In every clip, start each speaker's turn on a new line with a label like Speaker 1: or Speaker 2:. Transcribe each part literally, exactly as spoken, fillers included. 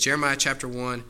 Speaker 1: Jeremiah chapter one.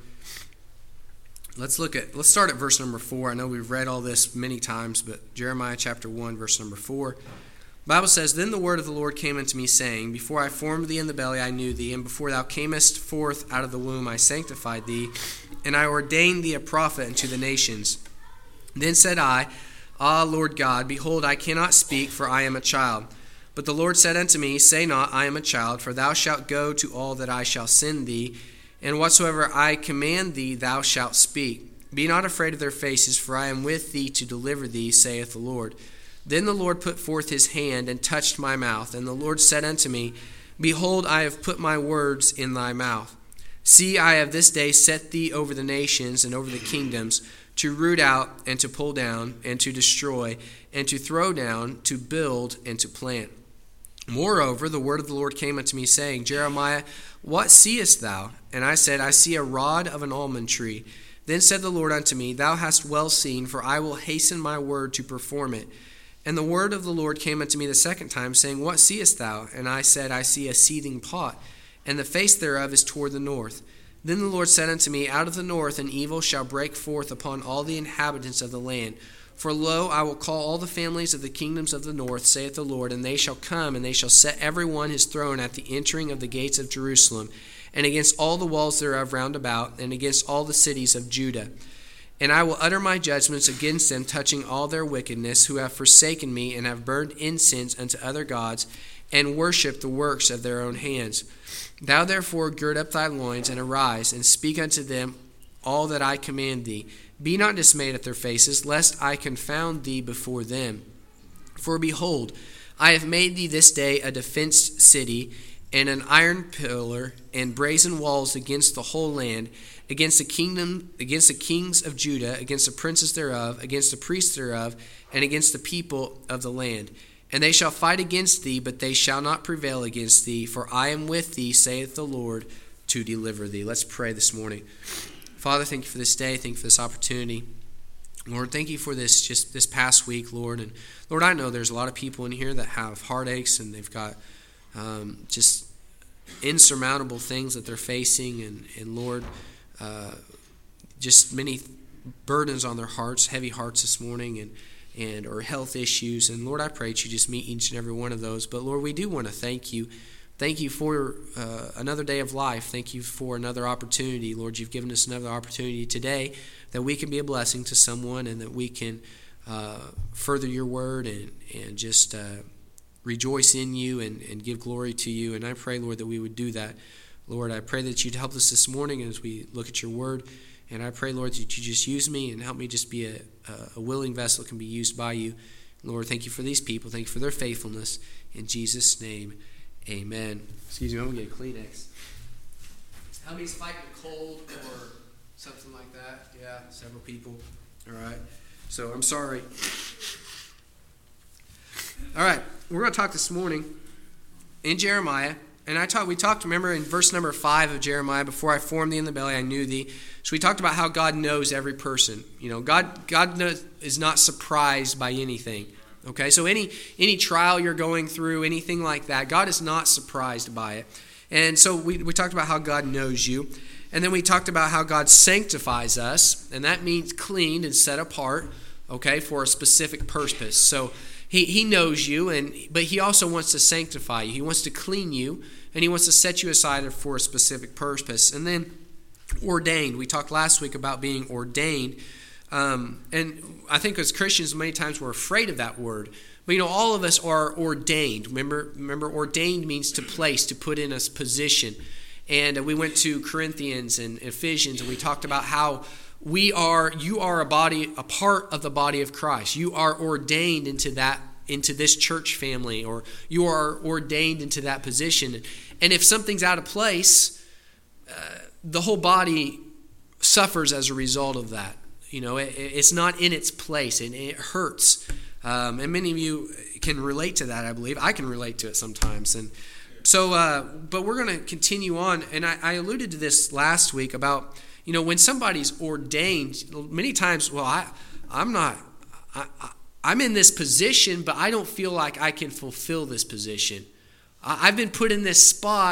Speaker 1: Let's look at, let's start at verse number four. I know we've read all this many times, but Jeremiah chapter one, verse number four. The Bible says, Then the word of the Lord came unto me, saying, Before I formed thee in the belly I knew thee, and before thou camest forth out of the womb I sanctified thee, and I ordained thee a prophet unto the nations. Then said I, Ah, Lord God, behold, I cannot speak, for I am a child. But the Lord said unto me, Say not, I am a child, for thou shalt go to all that I shall send thee, and whatsoever I command thee thou shalt speak. Be not afraid of their faces, for I am with thee to deliver thee, saith the Lord. Then the Lord put forth his hand and touched my mouth. And the Lord said unto me, Behold, I have put my words in thy mouth. See, I have this day set thee over the nations and over the kingdoms, to root out and to pull down and to destroy and to throw down, to build and to plant. Moreover, the word of the Lord came unto me, saying, Jeremiah, what seest thou? And I said, I see a rod of an almond tree. Then said the Lord unto me, Thou hast well seen, for I will hasten my word to perform it. And the word of the Lord came unto me the second time, saying, What seest thou? And I said, I see a seething pot, and the face thereof is toward the north. Then the Lord said unto me, Out of the north an evil shall break forth upon all the inhabitants of the land. For lo, I will call all the families of the kingdoms of the north, saith the Lord, and they shall come, and they shall set every one his throne at the entering of the gates of Jerusalem, and against all the walls thereof round about, and against all the cities of Judah. And I will utter my judgments against them, touching all their wickedness, who have forsaken me, and have burned incense unto other gods, and worshipped the works of their own hands. Thou therefore gird up thy loins, and arise, and speak unto them all that I command thee. Be not dismayed at their faces, lest I confound thee before them. For behold, I have made thee this day a defenced city, and an iron pillar, and brazen walls against the whole land, against the kingdom, against the kings of Judah, against the princes thereof, against the priests thereof, and against the people of the land. And they shall fight against thee, but they shall not prevail against thee, for I am with thee, saith the Lord, to deliver thee. Let's pray this morning. Father, thank you for this day. Thank you for this opportunity. Lord, thank you for this just this past week, Lord. And Lord, I know there's a lot of people in here that have heartaches, and they've got um, just insurmountable things that they're facing. And, and Lord, uh, just many burdens on their hearts, heavy hearts this morning, and and or health issues. And Lord, I pray that you just meet each and every one of those. But Lord, we do want to thank you. Thank you for uh, another day of life. Thank you for another opportunity. Lord, you've given us another opportunity today that we can be a blessing to someone, and that we can uh, further your word and, and just uh, rejoice in you and, and give glory to you. And I pray, Lord, that we would do that. Lord, I pray that you'd help us this morning as we look at your word. And I pray, Lord, that you just use me and help me just be a, a willing vessel that can be used by you. Lord, thank you for these people. Thank you for their faithfulness. In Jesus' name, amen. Excuse me, I'm going to get a Kleenex. How many's fighting a cold or something like that? Yeah, several people. All right. So I'm sorry. All right. We're going to talk this morning in Jeremiah. And I talked, we talked, remember, in verse number five of Jeremiah, before I formed thee in the belly, I knew thee. So we talked about how God knows every person. You know, God God knows, is not surprised by anything. Okay, so any any trial you're going through, anything like that, God is not surprised by it. And so we, we talked about how God knows you. And then we talked about how God sanctifies us. And that means cleaned and set apart, okay, for a specific purpose. So He he knows you, and but he also wants to sanctify you. He wants to clean you, and he wants to set you aside for a specific purpose. And then ordained. We talked last week about being ordained. Um, and I think as Christians, many times we're afraid of that word. But, you know, all of us are ordained. Remember, remember, ordained means to place, to put in a position. And we went to Corinthians and Ephesians, and we talked about how We are, you are a body, a part of the body of Christ. You are ordained into that, into this church family, or you are ordained into that position. And if something's out of place, uh, the whole body suffers as a result of that. You know, it, it's not in its place, and it hurts. Um, and many of you can relate to that, I believe. I can relate to it sometimes. And so, uh, but we're going to continue on. And I, I alluded to this last week about, you know, when somebody's ordained, many times, well, I, I'm not, I, I, I'm in this position, but I don't feel like I can fulfill this position. I, I've been put in this spot,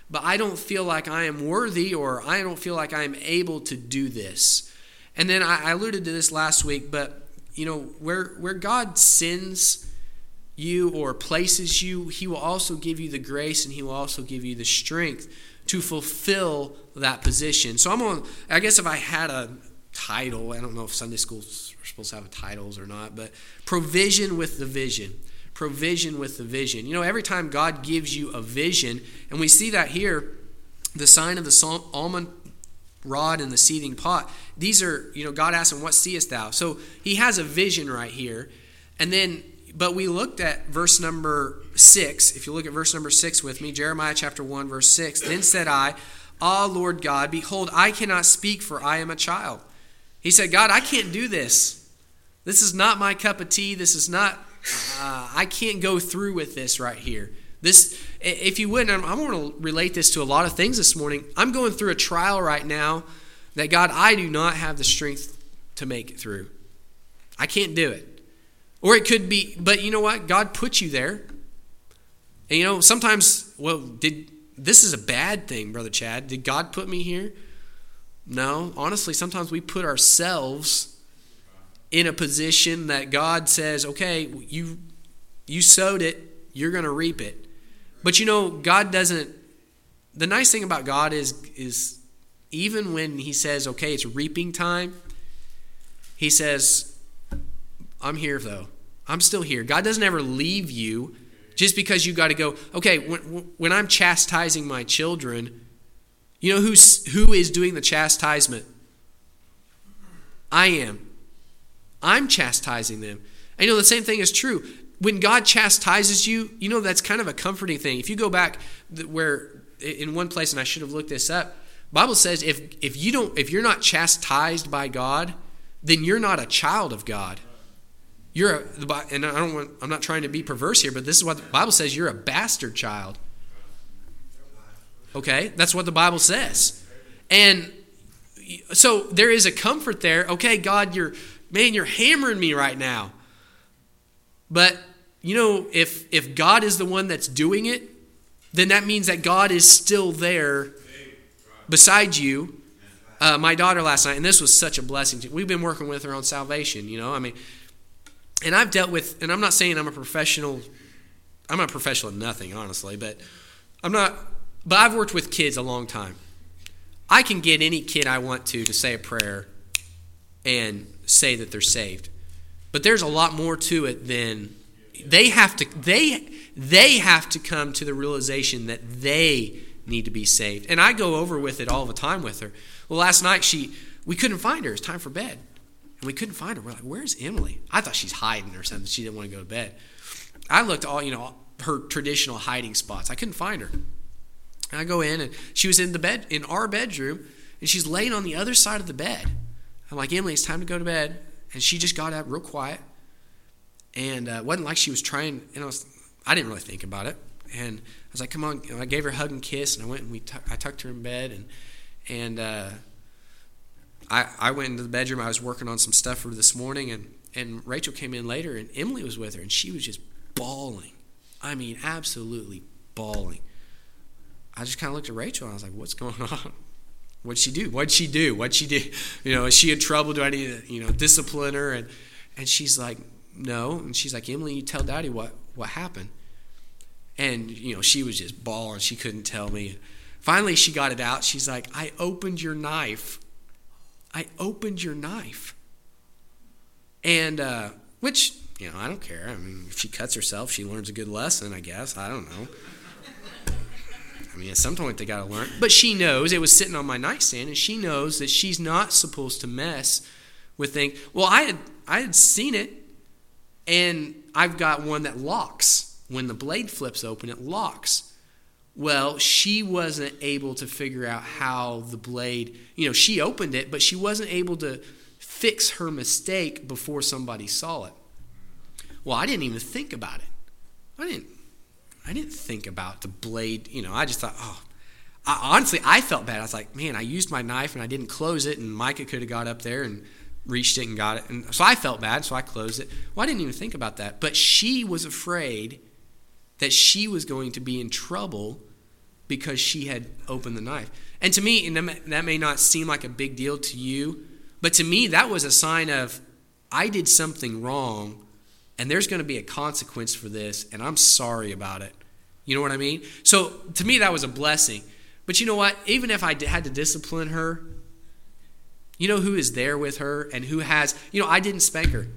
Speaker 1: but I don't feel like I am worthy, or I don't feel like I am able to do this. And then I alluded to this last week, but you know, where where God sends you or places you, he will also give you the grace, and he will also give you the strength to fulfill that position. So I'm on, I guess if I had a title, I don't know if Sunday schools are supposed to have titles or not, but provision with the vision. Provision with the vision. You know, every time God gives you a vision, and we see that here, the sign of the almond rod and the seething pot, these are, you know, God asked him, what seest thou? So he has a vision right here. And then, but we looked at verse number six. If you look at verse number six with me, Jeremiah chapter one, verse six, then said I, Ah, Lord God, behold, I cannot speak, for I am a child. He said, God, I can't do this. This is not my cup of tea. This is not, uh, I can't go through with this right here. This, if you would, I want to relate this to a lot of things this morning. I'm going through a trial right now that, God, I do not have the strength to make it through. I can't do it. Or it could be, but you know what? God put you there. And you know, sometimes, well, did this is a bad thing, Brother Chad. Did God put me here? No. Honestly, sometimes we put ourselves in a position that God says, okay, you you sowed it, you're going to reap it. But you know, God doesn't, the nice thing about God is, is even when he says, okay, it's reaping time, he says, I'm here though. I'm still here. God doesn't ever leave you just because you got to go, okay, when, when I'm chastising my children, you know who's, who is doing the chastisement? I am. I'm chastising them. And you know, the same thing is true. When God chastises you, you know, that's kind of a comforting thing. If you go back where in one place, and I should have looked this up, Bible says if if you don't if you're not chastised by God, then you're not a child of God. You're a, and I don't want I'm not trying to be perverse here, but this is what the Bible says, you're a bastard child. Okay? That's what the Bible says. And so there is a comfort there. Okay, God, you're man, you're hammering me right now. But, you know, if if God is the one that's doing it, then that means that God is still there beside you. Uh, my daughter last night, and this was such a blessing. We've been working with her on salvation, you know. I mean, and I've dealt with, and I'm not saying I'm a professional. I'm not a professional in nothing, honestly, but I'm not. But I've worked with kids a long time. I can get any kid I want to to say a prayer and say that they're saved. But there's a lot more to it than they have to they they have to come to the realization that they need to be saved. And I go over with it all the time with her. Well, last night she we couldn't find her. It's time for bed. And we couldn't find her. We're like, "Where's Emily?" I thought she's hiding or something. She didn't want to go to bed. I looked all, you know, her traditional hiding spots. I couldn't find her. And I go in, and she was in the bed in our bedroom, and she's laying on the other side of the bed. I'm like, "Emily, it's time to go to bed." And she just got up real quiet, and uh, it wasn't like she was trying. And I was, I didn't really think about it. And I was like, "Come on!" And I gave her a hug and kiss, and I went and we, t- I tucked her in bed, and and uh, I I went into the bedroom. I was working on some stuff for this morning, and and Rachel came in later, and Emily was with her, and she was just bawling. I mean, absolutely bawling. I just kind of looked at Rachel, and I was like, "What's going on? What'd she do? What'd she do? What'd she do? You know, is she in trouble? Do I need to, you know, discipline her?" And and she's like, "No." And she's like, "Emily, you tell Daddy what, what happened." And, you know, she was just bawling. She couldn't tell me. Finally, she got it out. She's like, "I opened your knife. I opened your knife." And, uh, which, you know, I don't care. I mean, if she cuts herself, she learns a good lesson, I guess. I don't know. I mean, at some point they got to learn. But she knows, it was sitting on my nightstand, and she knows that she's not supposed to mess with things. Well, I had I had seen it, and I've got one that locks. When the blade flips open, it locks. Well, she wasn't able to figure out how the blade, you know, she opened it, but she wasn't able to fix her mistake before somebody saw it. Well, I didn't even think about it. I didn't. I didn't think about the blade, you know, I just thought, oh, I, honestly, I felt bad. I was like, man, I used my knife and I didn't close it, and Micah could have got up there and reached it and got it. And so I felt bad, so I closed it. Well, I didn't even think about that. But she was afraid that she was going to be in trouble because she had opened the knife. And to me, and that may not seem like a big deal to you, but to me, that was a sign of, I did something wrong, and there's going to be a consequence for this, and I'm sorry about it. You know what I mean? So to me, that was a blessing. But you know what? Even if I had to discipline her, you know who is there with her and who has, you know, I didn't spank her.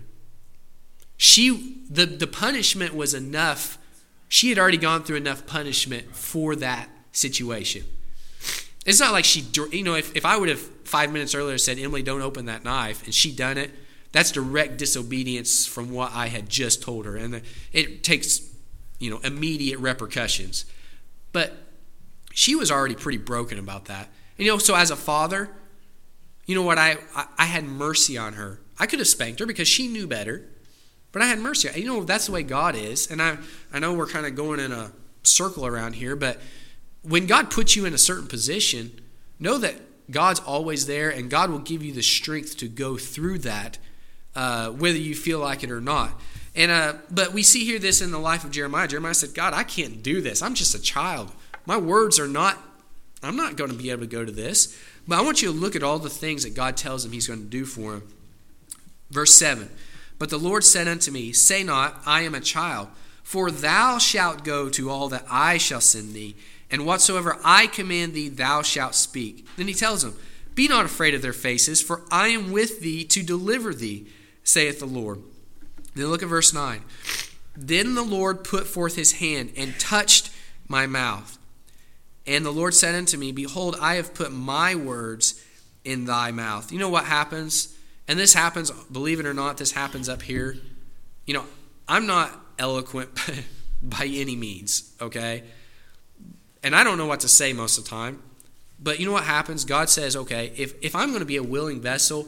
Speaker 1: She, the, the punishment was enough. She had already gone through enough punishment for that situation. It's not like she, you know, if, if I would have five minutes earlier said, Emily, don't open that knife, and she done it, that's direct disobedience from what I had just told her. And it takes, you know, immediate repercussions. But she was already pretty broken about that. And, you know, so as a father, you know what, I, I, I had mercy on her. I could have spanked her because she knew better, but I had mercy. You know, that's the way God is. And I, I know we're kind of going in a circle around here, but when God puts you in a certain position, know that God's always there, and God will give you the strength to go through that, uh, whether you feel like it or not. And uh, but we see here this in the life of Jeremiah. Jeremiah said, God, I can't do this. I'm just a child. My words are not, I'm not going to be able to go to this. But I want you to look at all the things that God tells him he's going to do for him. Verse seven, but the Lord said unto me, say not, I am a child, for thou shalt go to all that I shall send thee, and whatsoever I command thee, thou shalt speak. Then he tells him, be not afraid of their faces, for I am with thee to deliver thee, saith the Lord. Then look at verse nine. Then the Lord put forth his hand and touched my mouth. And the Lord said unto me, behold, I have put my words in thy mouth. You know what happens? And this happens, believe it or not, this happens up here. You know, I'm not eloquent by any means, okay? And I don't know what to say most of the time. But you know what happens? God says, okay, if, if I'm going to be a willing vessel,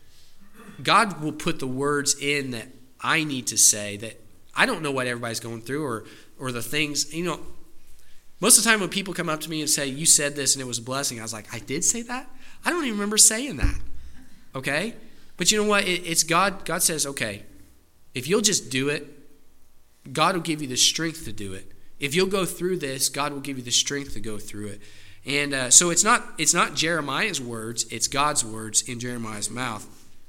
Speaker 1: God will put the words in that I need to say, that I don't know what everybody's going through, or or the things, you know. Most of the time when people come up to me and say, you said this and it was a blessing, I was like, I did say that? I don't even remember saying that, okay? But you know what? It, it's God. God says, okay, if you'll just do it, God will give you the strength to do it. If you'll go through this, God will give you the strength to go through it. And uh, so it's not it's not Jeremiah's words, it's God's words in Jeremiah's mouth.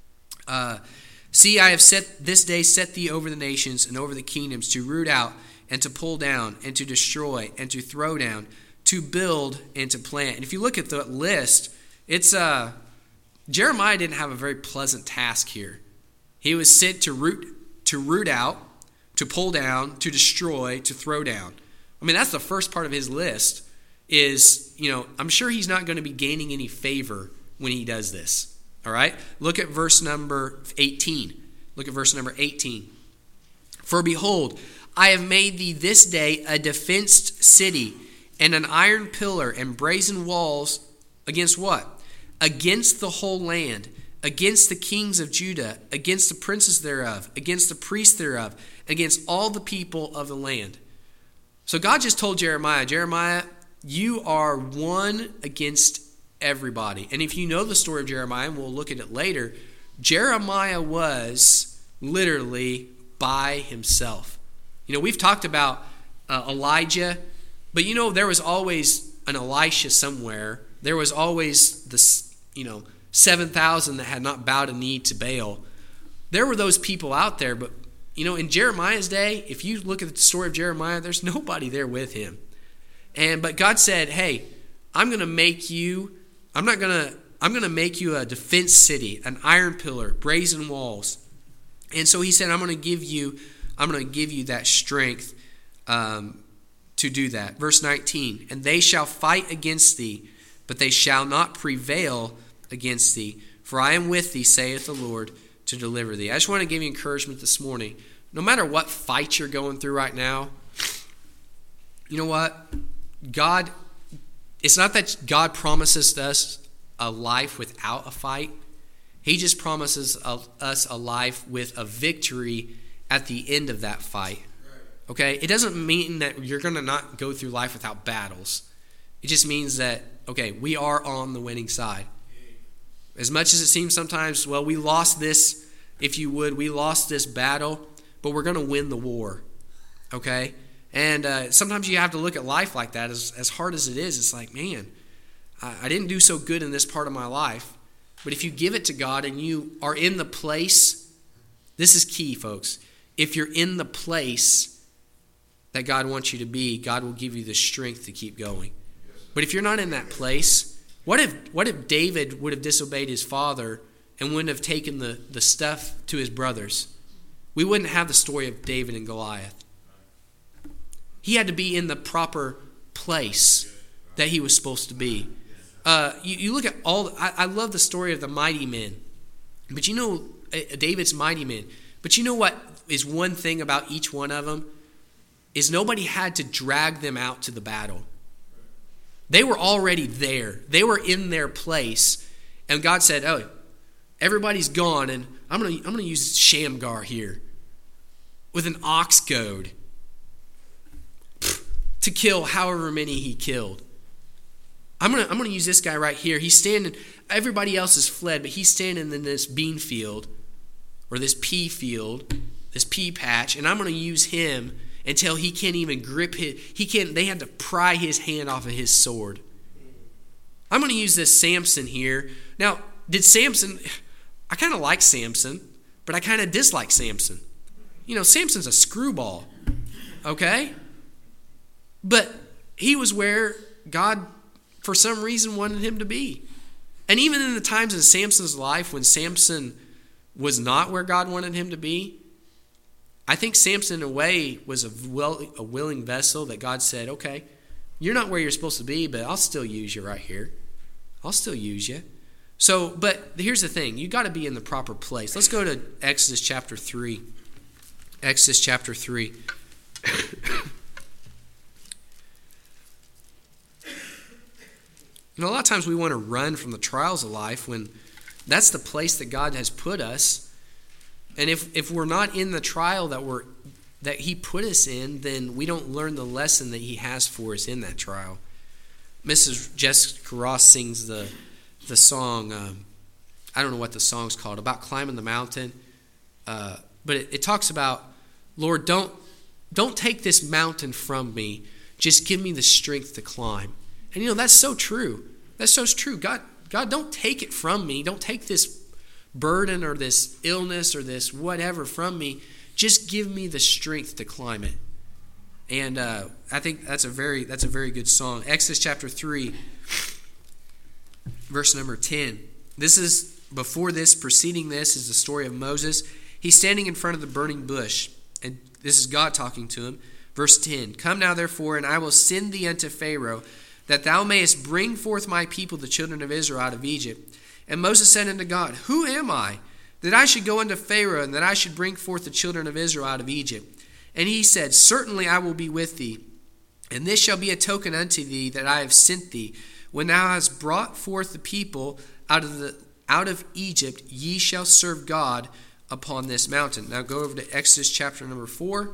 Speaker 1: Uh, See, I have set this day set thee over the nations and over the kingdoms, to root out and to pull down and to destroy and to throw down, to build and to plant. And if you look at the list, it's uh, Jeremiah didn't have a very pleasant task here. He was sent to root to root out, to pull down, to destroy, to throw down. I mean, that's the first part of his list. Is, you know, I'm sure he's not going to be gaining any favor when he does this. All right? Look at verse number eighteen. Look at verse number eighteen. For behold, I have made thee this day a defenced city, and an iron pillar and brazen walls against what? Against the whole land, against the kings of Judah, against the princes thereof, against the priests thereof, against all the people of the land. So God just told Jeremiah, Jeremiah, you are one against everybody. And if you know the story of Jeremiah, and we'll look at it later, Jeremiah was literally by himself. You know, we've talked about uh, Elijah, but you know, there was always an Elisha somewhere. There was always the, you know, seven thousand that had not bowed a knee to Baal. There were those people out there, but you know, in Jeremiah's day, if you look at the story of Jeremiah, there's nobody there with him. And but God said, hey, I'm going to make you I'm not going to I'm going to make you a defense city, an iron pillar, brazen walls. And so he said, I'm going to give you I'm going to give you that strength um, to do that. Verse nineteen, and they shall fight against thee, but they shall not prevail against thee. For I am with thee, saith the Lord, to deliver thee. I just want to give you encouragement this morning. No matter what fight you're going through right now, you know what? God, it's not that God promises us a life without a fight. He just promises a, us a life with a victory at the end of that fight. Okay? It doesn't mean that you're going to not go through life without battles. It just means that, okay, we are on the winning side. As much as it seems sometimes, well, we lost this, if you would, we lost this battle, but we're going to win the war. Okay? And uh, sometimes you have to look at life like that. As, as hard as it is, it's like, man, I, I didn't do so good in this part of my life. But if you give it to God and you are in the place, this is key, folks. If you're in the place that God wants you to be, God will give you the strength to keep going. But if you're not in that place, what if what if David would have disobeyed his father and wouldn't have taken the, the stuff to his brothers? We wouldn't have the story of David and Goliath. He had to be in the proper place that he was supposed to be. Uh, you, you look at all, I, I love the story of the mighty men. But you know, uh, David's mighty men. But you know what is one thing about each one of them? Is nobody had to drag them out to the battle. They were already there. They were in their place. And God said, oh, everybody's gone, and I'm going to I'm going to use Shamgar here with an ox goad to kill however many he killed. I'm going to I'm going to use this guy right here. He's standing, everybody else has fled, but he's standing in this bean field or this pea field, this pea patch, and I'm going to use him until he can't even grip his, he can't, they had to pry his hand off of his sword. I'm going to use this Samson here. Now, did Samson, I kind of like Samson, but I kind of dislike Samson. You know, Samson's a screwball, okay? But he was where God, for some reason, wanted him to be. And even in the times in Samson's life when Samson was not where God wanted him to be, I think Samson, in a way, was a, well, a willing vessel that God said, okay, you're not where you're supposed to be, but I'll still use you right here. I'll still use you. So, but here's the thing. You got to be in the proper place. Let's go to Exodus chapter three. Exodus chapter three. You know, a lot of times we want to run from the trials of life when that's the place that God has put us. And if, if we're not in the trial that we're that he put us in, then we don't learn the lesson that he has for us in that trial. Missus Jessica Ross sings the the song, um, I don't know what the song's called, about climbing the mountain. Uh, but it, it talks about, Lord, don't don't take this mountain from me. Just give me the strength to climb. And you know, that's so true. That's so true. God, God, don't take it from me. Don't take this burden or this illness or this whatever from me. Just give me the strength to climb it. And uh, I think that's a very that's a very good song. Exodus chapter three, verse number ten. This is, before this, preceding this, is the story of Moses. He's standing in front of the burning bush. And this is God talking to him. Verse ten. Come now, therefore, and I will send thee unto Pharaoh, that thou mayest bring forth my people, the children of Israel, out of Egypt. And Moses said unto God, Who am I, that I should go unto Pharaoh, and that I should bring forth the children of Israel out of Egypt? And he said, Certainly I will be with thee, and this shall be a token unto thee that I have sent thee. When thou hast brought forth the people out of the out of Egypt, ye shall serve God upon this mountain. Now go over to Exodus chapter number four.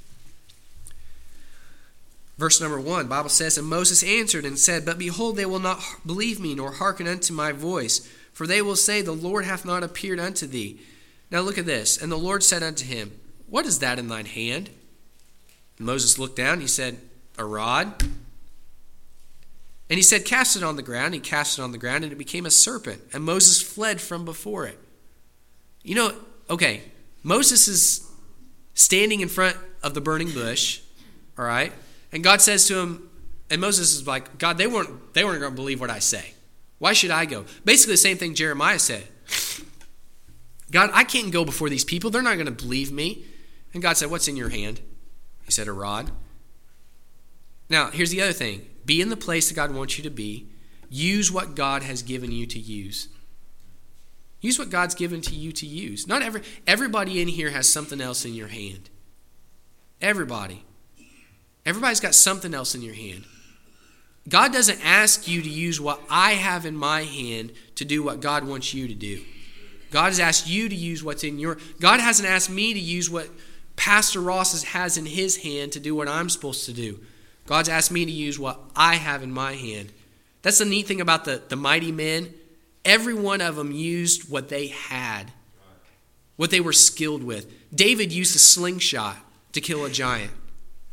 Speaker 1: Verse number one, the Bible says, And Moses answered and said, But behold, they will not believe me, nor hearken unto my voice. For they will say, The Lord hath not appeared unto thee. Now look at this. And the Lord said unto him, What is that in thine hand? And Moses looked down, he said, A rod. And he said, Cast it on the ground. He cast it on the ground, and it became a serpent. And Moses fled from before it. You know, okay, Moses is standing in front of the burning bush, all right? And God says to him, and Moses is like, God, they weren't they weren't going to believe what I say. Why should I go? Basically the same thing Jeremiah said. God, I can't go before these people. They're not going to believe me. And God said, What's in your hand? He said, A rod. Now, here's the other thing. Be in the place that God wants you to be. Use what God has given you to use. Use what God's given to you to use. Not every everybody in here has something else in your hand. Everybody. Everybody's got something else in your hand. God doesn't ask you to use what I have in my hand to do what God wants you to do. God has asked you to use what's in your... God hasn't asked me to use what Pastor Ross has in his hand to do what I'm supposed to do. God's asked me to use what I have in my hand. That's the neat thing about the, the mighty men. Every one of them used what they had, what they were skilled with. David used a slingshot to kill a giant.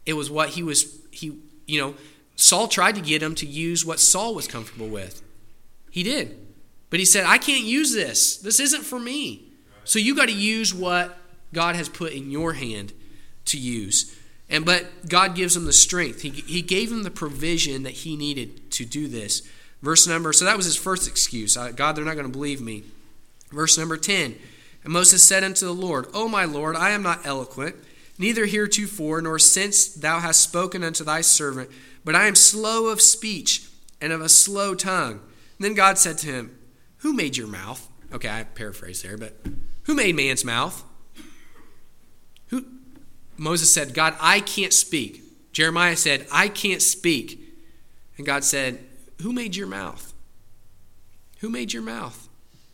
Speaker 1: It was what he was, he, you know, Saul tried to get him to use what Saul was comfortable with. He did. But he said, I can't use this. This isn't for me. So you got to use what God has put in your hand to use. And but God gives him the strength. He, he gave him the provision that he needed to do this. Verse number, so that was his first excuse. God, they're not going to believe me. Verse number ten. And Moses said unto the Lord, O my Lord, I am not eloquent, neither heretofore, nor since thou hast spoken unto thy servant, but I am slow of speech and of a slow tongue. And then God said to him, who made your mouth? Okay, I paraphrase there, but who made man's mouth? Who? Moses said, God, I can't speak. Jeremiah said, I can't speak. And God said, who made your mouth? Who made your mouth?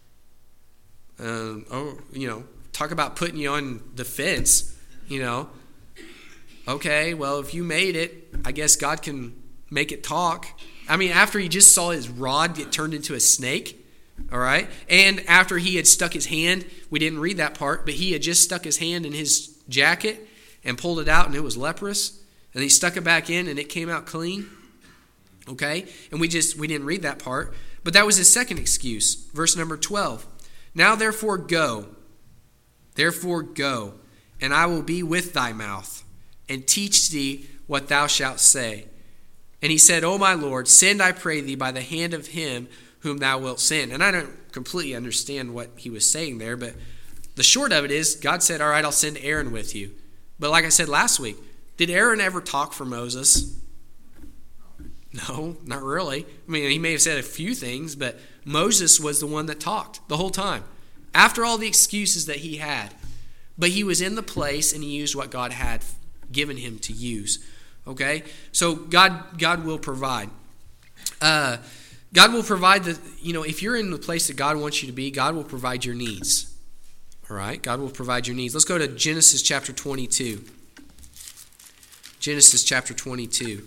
Speaker 1: Um, oh, you know, talk about putting you on the fence, you know. Okay, well, if you made it, I guess God can make it talk. I mean, after he just saw his rod get turned into a snake, all right? And after he had stuck his hand, we didn't read that part, but he had just stuck his hand in his jacket and pulled it out, and it was leprous. And he stuck it back in, and it came out clean. Okay? And we just, we didn't read that part. But that was his second excuse. Verse number twelve. Now therefore go. Therefore go, and I will be with thy mouth, and teach thee what thou shalt say. And he said, O my Lord, send, I pray thee, by the hand of him whom thou wilt send. And I don't completely understand what he was saying there, but the short of it is, God said, all right, I'll send Aaron with you. But like I said last week, did Aaron ever talk for Moses? No, not really. I mean, he may have said a few things, but Moses was the one that talked the whole time. After all the excuses that he had. But he was in the place and he used what God had given him to use. Okay? So God God will provide. Uh, God will provide the, you know, if you're in the place that God wants you to be, God will provide your needs. All right? God will provide your needs. Let's go to Genesis chapter twenty-two. Genesis chapter twenty-two.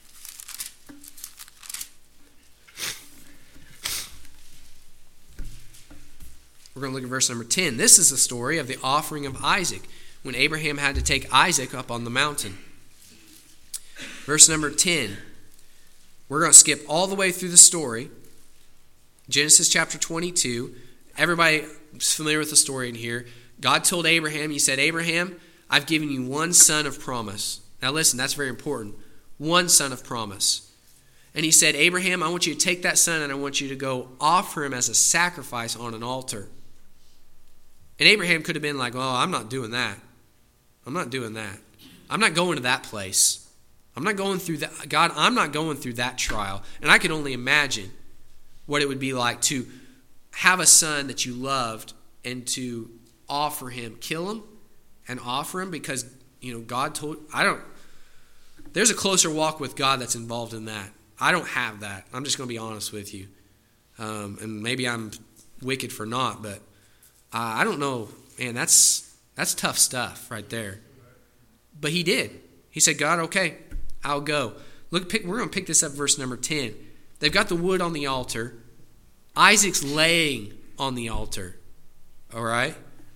Speaker 1: We're going to look at verse number ten. This is the story of the offering of Isaac, when Abraham had to take Isaac up on the mountain. Verse number ten. We're going to skip all the way through the story. Genesis chapter twenty-two. Everybody is familiar with the story in here. God told Abraham, he said, Abraham, I've given you one son of promise. Now listen, that's very important. One son of promise. And he said, Abraham, I want you to take that son and I want you to go offer him as a sacrifice on an altar. And Abraham could have been like, oh, I'm not doing that. I'm not doing that. I'm not going to that place. I'm not going through that. God, I'm not going through that trial. And I can only imagine what it would be like to have a son that you loved and to offer him, kill him and offer him because, you know, God told, I don't, there's a closer walk with God that's involved in that. I don't have that. I'm just going to be honest with you. Um, and maybe I'm wicked for not, but uh, I don't know. Man, that's that's tough stuff right there. But he did. He said, God, okay, I'll go. Look, pick, we're going to pick this up, verse number ten. They've got the wood on the altar. Isaac's laying on the altar. All right?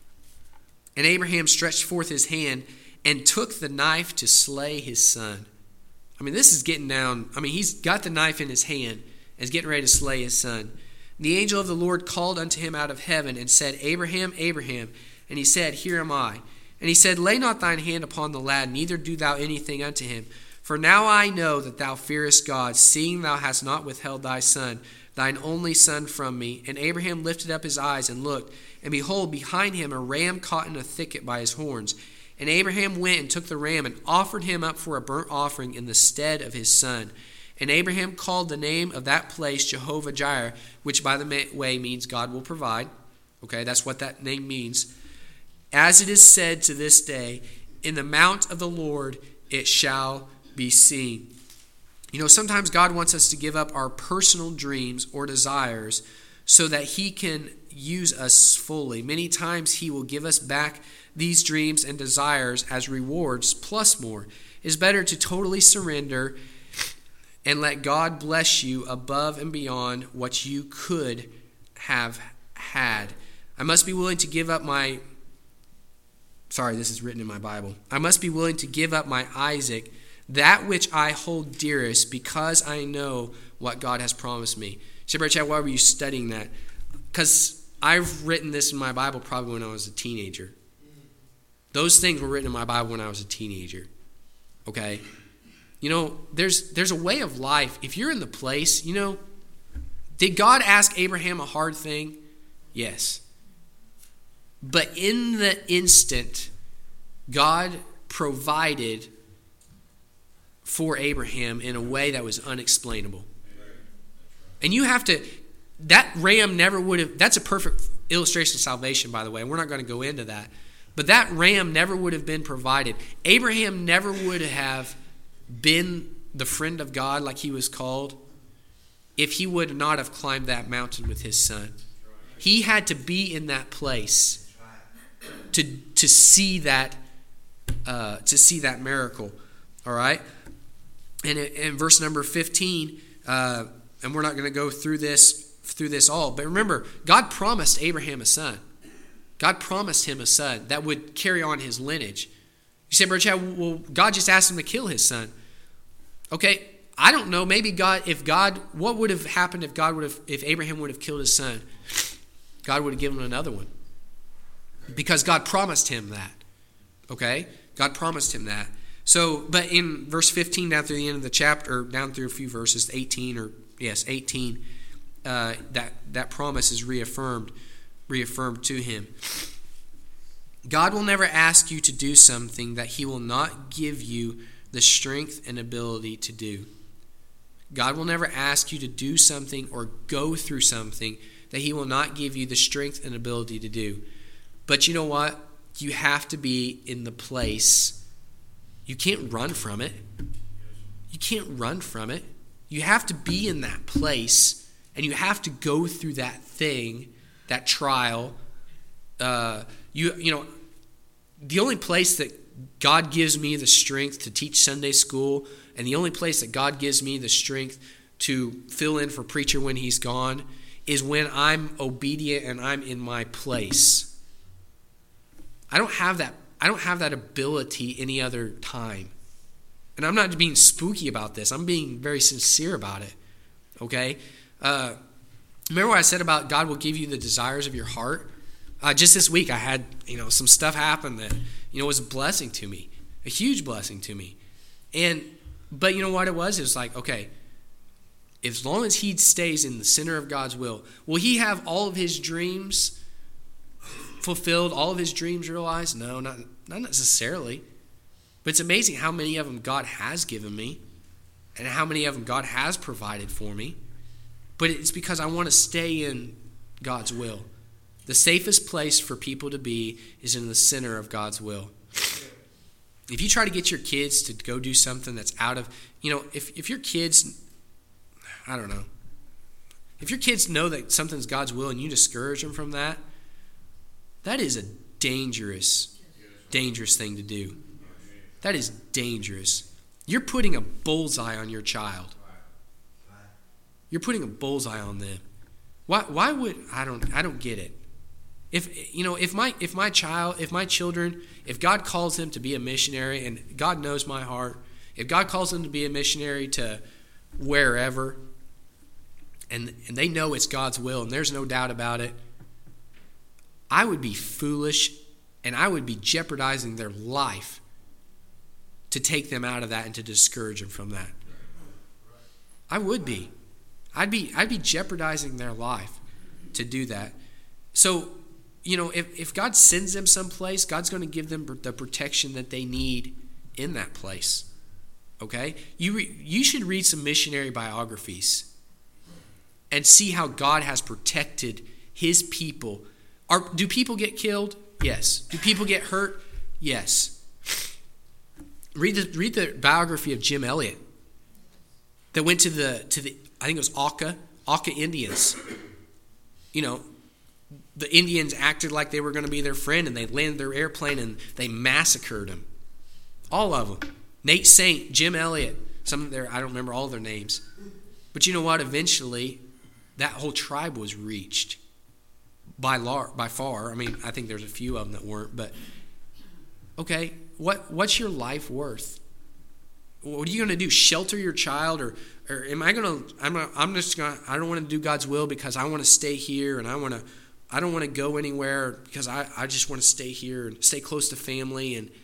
Speaker 1: And Abraham stretched forth his hand and took the knife to slay his son. I mean, this is getting down. I mean, he's got the knife in his hand and is getting ready to slay his son. The angel of the Lord called unto him out of heaven and said, Abraham, Abraham. And he said, Here am I. And he said, Lay not thine hand upon the lad, neither do thou anything unto him. For now I know that thou fearest God, seeing thou hast not withheld thy son, thine only son, from me. And Abraham lifted up his eyes and looked, and behold, behind him a ram caught in a thicket by his horns. And Abraham went and took the ram and offered him up for a burnt offering in the stead of his son. And Abraham called the name of that place Jehovah-Jireh, which by the way means God will provide. Okay, that's what that name means. As it is said to this day, in the mount of the Lord it shall be seen. You know, sometimes God wants us to give up our personal dreams or desires so that he can use us fully. Many times he will give us back these dreams and desires as rewards plus more. It's better to totally surrender and let God bless you above and beyond what you could have had. I must be willing to give up my Sorry, this is written in my Bible. I must be willing to give up my Isaac, that which I hold dearest, because I know what God has promised me. Say, Brother Chad, why were you studying that? Because I've written this in my Bible probably when I was a teenager. Those things were written in my Bible when I was a teenager. Okay? You know, there's there's a way of life. If you're in the place, you know, did God ask Abraham a hard thing? Yes. But in the instant, God provided for Abraham in a way that was unexplainable. And you have to, that ram never would have, that's a perfect illustration of salvation, by the way. We're not going to go into that. But that ram never would have been provided. Abraham never would have been the friend of God like he was called if he would not have climbed that mountain with his son. He had to be in that place to to see that uh, to see that miracle. All right, and in verse number fifteen, uh, and we're not going to go through this through this all, but remember, God promised Abraham a son. God promised him a son that would carry on his lineage. You say, Brother Chad, well, God just asked him to kill his son. Okay, I don't know. Maybe God, if God, what would have happened if God would have, if Abraham would have killed his son? God would have given him another one. Because God promised him that. Okay? God promised him that. So, but in verse fifteen down through the end of the chapter, or down through a few verses, eighteen or, yes, eighteen, uh, that, that promise is reaffirmed, reaffirmed to him. God will never ask you to do something that he will not give you the strength and ability to do. God will never ask you to do something or go through something that he will not give you the strength and ability to do. But you know what? You have to be in the place. You can't run from it. You can't run from it. You have to be in that place, and you have to go through that thing, that trial. Uh, you you know, the only place that God gives me the strength to teach Sunday school, and the only place that God gives me the strength to fill in for preacher when he's gone, is when I'm obedient and I'm in my place. I don't have that. I don't have that ability any other time. And I'm not being spooky about this. I'm being very sincere about it. Okay? Uh, remember what I said about God will give you the desires of your heart? Uh, just this week I had, you know, some stuff happen that, you know, was a blessing to me. A huge blessing to me. And, but you know what it was? It was like, okay, as long as he stays in the center of God's will, will he have all of his dreams fulfilled, all of his dreams realized? No, not, not necessarily. But it's amazing how many of them God has given me and how many of them God has provided for me. But it's because I want to stay in God's will. The safest place for people to be is in the center of God's will. If you try to get your kids to go do something that's out of, you know, if, if your kids, I don't know, if your kids know that something's God's will and you discourage them from that, that is a dangerous, dangerous thing to do. That is dangerous. You're putting a bullseye on your child. You're putting a bullseye on them. Why? Why would I don't? I don't get it. If you know, if my if my child, if my children, if God calls them to be a missionary, and God knows my heart, if God calls them to be a missionary to wherever, and and they know it's God's will, and there's no doubt about it, I would be foolish, and I would be jeopardizing their life to take them out of that and to discourage them from that. I would be. I'd be I'd be jeopardizing their life to do that. So, you know, if, if God sends them someplace, God's going to give them the protection that they need in that place. Okay? You re, you should read some missionary biographies and see how God has protected his people. Are, do people get killed? Yes. Do people get hurt? Yes. Read the read the biography of Jim Elliot that went to the to the I think it was Auca Auca Indians. You know, the Indians acted like they were going to be their friend, and they landed their airplane and they massacred them. All of them. Nate Saint, Jim Elliot, some of their I don't remember all their names, but you know what? Eventually, that whole tribe was reached by lar- by far. I mean, I think there's a few of them that weren't, but Okay, what what's your life worth? What are you going to do? Shelter your child, or or am I going to? I'm gonna, I'm just going. I don't want to do God's will because I want to stay here, and I want to. I don't want to go anywhere because I, I just want to stay here and stay close to family. And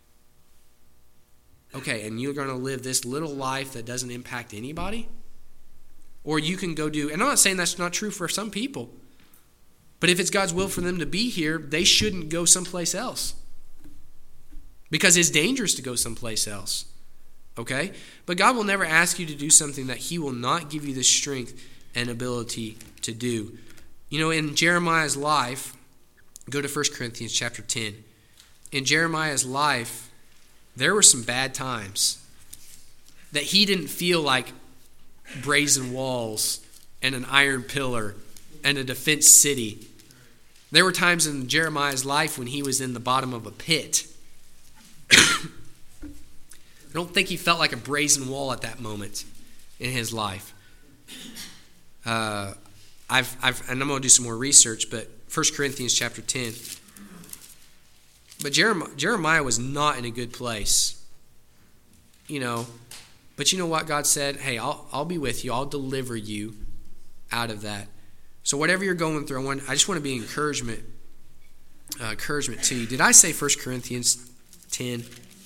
Speaker 1: okay, and you're going to live this little life that doesn't impact anybody? Or you can go do, and I'm not saying that's not true for some people, but if it's God's will for them to be here, they shouldn't go someplace else because it's dangerous to go someplace else. Okay? But God will never ask you to do something that he will not give you the strength and ability to do. You know, in Jeremiah's life, go to First Corinthians chapter ten. In Jeremiah's life, there were some bad times that he didn't feel like brazen walls and an iron pillar and a defense city. There were times in Jeremiah's life when he was in the bottom of a pit. I don't think he felt like a brazen wall at that moment in his life. Uh, I've, I've, and I'm going to do some more research, but First Corinthians chapter ten. But Jeremiah, Jeremiah was not in a good place. You know, but you know what God said? Hey, I'll, I'll be with you. I'll deliver you out of that. So whatever you're going through, I, want, I just want to be encouragement, uh, encouragement to you. Did I say First Corinthians ten?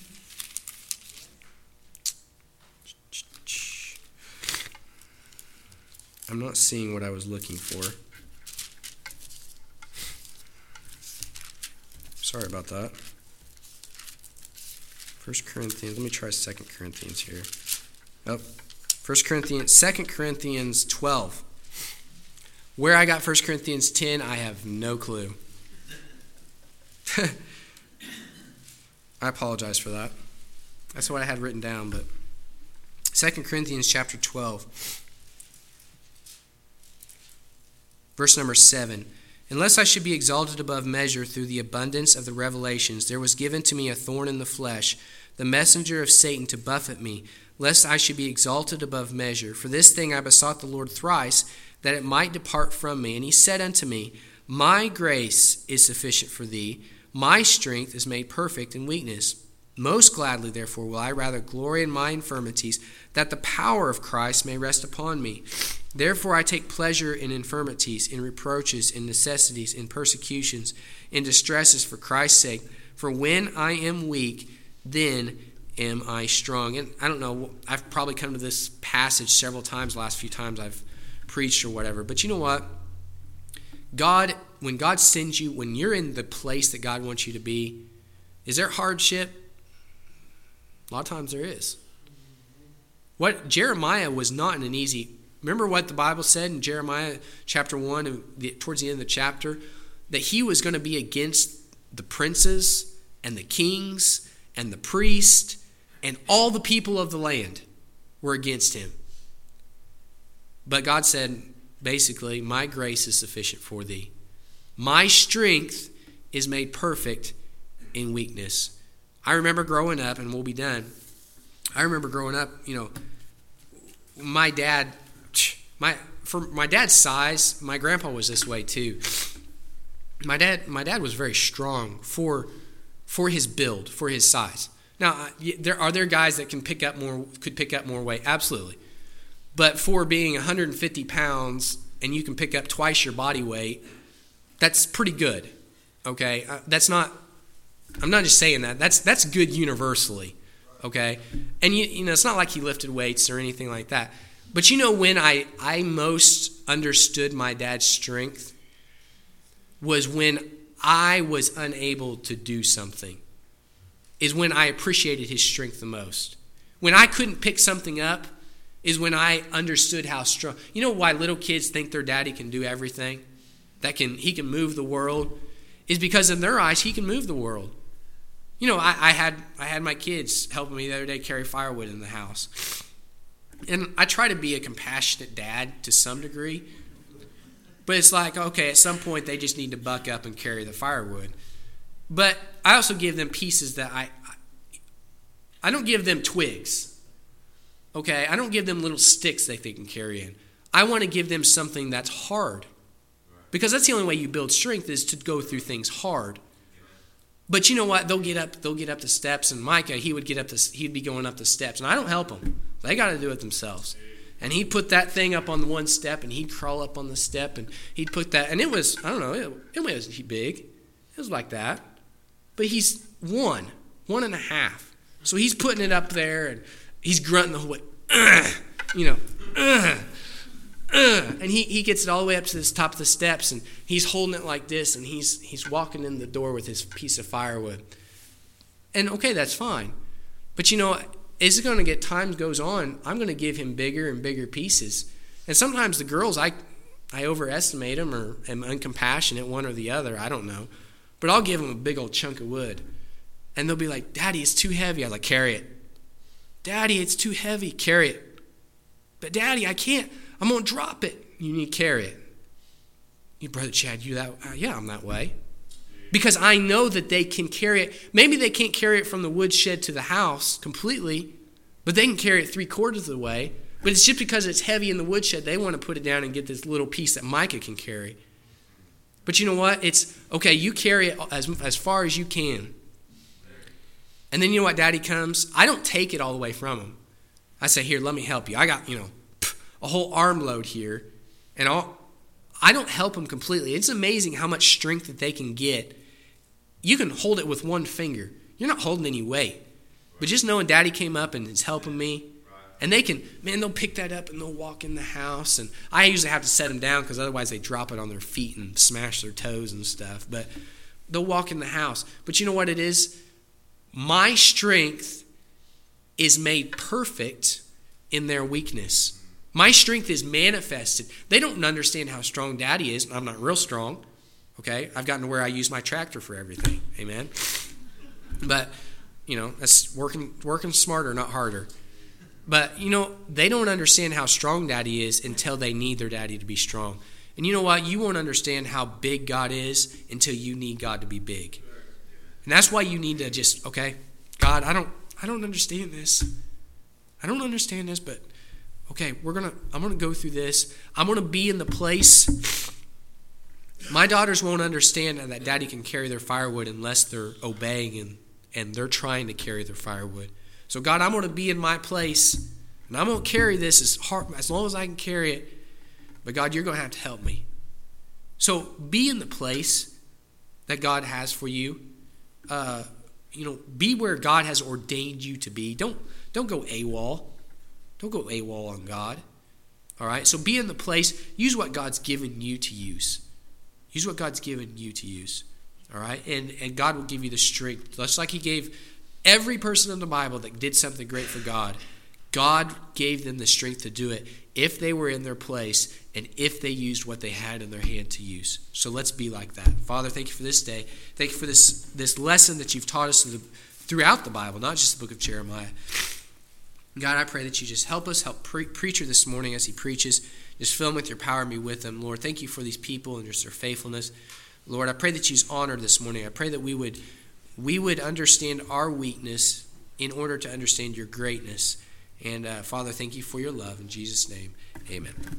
Speaker 1: I'm not seeing what I was looking for. Sorry about that. First Corinthians. Let me try Second Corinthians here. Oh, First Corinthians, Second Corinthians twelve. Where I got First Corinthians ten, I have no clue. I apologize for that. That's what I had written down, but Second Corinthians chapter twelve. Verse number seven. Unless I should be exalted above measure through the abundance of the revelations, there was given to me a thorn in the flesh, the messenger of Satan to buffet me, lest I should be exalted above measure. For this thing I besought the Lord thrice, that it might depart from me. And he said unto me, My grace is sufficient for thee. My strength is made perfect in weakness. Most gladly, therefore, will I rather glory in my infirmities, that the power of Christ may rest upon me. Therefore I take pleasure in infirmities, in reproaches, in necessities, in persecutions, in distresses for Christ's sake. For when I am weak, then am I strong. And I don't know, I've probably come to this passage several times the last few times I've preached or whatever. But you know what? God, when God sends you, when you're in the place that God wants you to be, is there hardship? A lot of times there is. What Jeremiah was not in an easy. Remember what the Bible said in Jeremiah chapter one, and the, towards the end of the chapter, that he was going to be against the princes and the kings and the priests and all the people of the land were against him. But God said, basically, my grace is sufficient for thee. My strength is made perfect in weakness. I remember growing up, and we'll be done. I remember growing up, you know, my dad, my for my dad's size, my grandpa was this way too. My dad, my dad was very strong for for his build, for his size. Now, there are there guys that can pick up more, could pick up more weight, absolutely. But for being one hundred fifty pounds and you can pick up twice your body weight, that's pretty good. Okay, uh, that's not. I'm not just saying that. That's that's good universally. Okay, and you you know it's not like he lifted weights or anything like that. But you know when I I most understood my dad's strength was when I was unable to do something. Is when I appreciated his strength the most. When I couldn't pick something up is when I understood how strong. You know why little kids think their daddy can do everything? That can he can move the world? Is because in their eyes he can move the world. You know, I, I had I had my kids helping me the other day carry firewood in the house. And I try to be a compassionate dad to some degree. But it's like, okay, at some point they just need to buck up and carry the firewood. But I also give them pieces that I, I, I don't give them twigs. Okay, I don't give them little sticks that they can carry in. I want to give them something that's hard. Because that's the only way you build strength is to go through things hard. But you know what? They'll get up. They'll get up the steps, and Micah, he would get up. The, he'd be going up the steps, and I don't help them. They got to do it themselves. And he'd put that thing up on the one step, and he'd crawl up on the step, and he'd put that. And it was, I don't know, it, it wasn't big. It was like that. But he's one, one and a half. So he's putting it up there, and he's grunting the whole way. Ugh, you know, ugh, ugh. And he, he gets it all the way up to the top of the steps, and he's holding it like this, and he's he's walking in the door with his piece of firewood. And okay, that's fine. But you know, as it going to get, time goes on, I'm going to give him bigger and bigger pieces. And sometimes the girls, I I overestimate them or am uncompassionate, one or the other, I don't know. But I'll give them a big old chunk of wood. And they'll be like, Daddy, it's too heavy. I'm like, carry it. Daddy, it's too heavy. Carry it. But Daddy, I can't. I'm going to drop it. You need to carry it. You, Brother Chad, you that? Uh, yeah, I'm that way. Because I know that they can carry it. Maybe they can't carry it from the woodshed to the house completely, but they can carry it three quarters of the way. But it's just because it's heavy in the woodshed, they want to put it down and get this little piece that Micah can carry. But you know what? It's, okay, you carry it as, as far as you can. And then you know what? Daddy comes. I don't take it all the way from him. I say, here, let me help you. I got, you know, a whole armload here. And I'll, I don't help them completely. It's amazing how much strength that they can get. You can hold it with one finger. You're not holding any weight. But just knowing Daddy came up and is helping me, and they can, man, they'll pick that up and they'll walk in the house. And I usually have to set them down because otherwise they drop it on their feet and smash their toes and stuff. But they'll walk in the house. But you know what it is? My strength is made perfect in their weakness. My strength is manifested. They don't understand how strong Daddy is. I'm not real strong. Okay? I've gotten to where I use my tractor for everything. Amen? But, you know, that's working working smarter, not harder. But, you know, they don't understand how strong Daddy is until they need their Daddy to be strong. And you know what? You won't understand how big God is until you need God to be big. And that's why you need to just, okay, God, I don't I don't understand this. I don't understand this, but okay, we're gonna I'm gonna go through this. I'm gonna be in the place. My daughters won't understand that Daddy can carry their firewood unless they're obeying and, and they're trying to carry their firewood. So God, I'm going to be in my place, and I'm going to carry this as hard, as long as I can carry it. But God, you're going to have to help me. So be in the place that God has for you. Uh, you know, be where God has ordained you to be. Don't don't go AWOL. Don't go AWOL on God. All right. So be in the place. Use what God's given you to use. Use what God's given you to use. All right. And and God will give you the strength, just like He gave every person in the Bible that did something great for God. God gave them the strength to do it if they were in their place and if they used what they had in their hand to use. So let's be like that. Father, thank you for this day. Thank you for this, this lesson that you've taught us throughout the Bible, not just the book of Jeremiah. God, I pray that you just help us, help pre- preacher this morning as he preaches. Just fill him with your power and be with them. Lord, thank you for these people and just their faithfulness. Lord, I pray that you's honored this morning. I pray that we would we would understand our weakness in order to understand your greatness. And uh, Father, thank you for your love. In Jesus' name, amen.